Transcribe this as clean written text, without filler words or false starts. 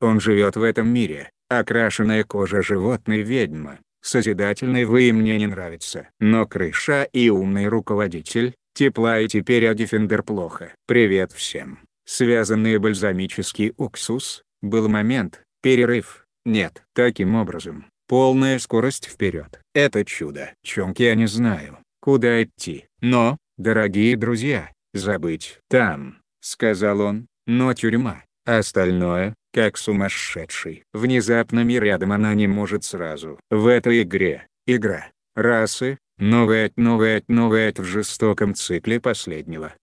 Он живет в этом мире, окрашенная кожа животной ведьма. Созидательный вы и мне не нравится. Но крыша и умный руководитель, тепла и теперь а Дефендер плохо. Привет всем. Связанный бальзамический уксус, был момент, перерыв, нет. Таким образом, полная скорость вперед. Это чудо. Чонки я не знаю, куда идти. Но, дорогие друзья, забыть. Там, сказал он, но тюрьма. Остальное, как сумасшедший. Внезапно мир рядом она не может сразу. В этой игре, игра, расы, новая в жестоком цикле последнего.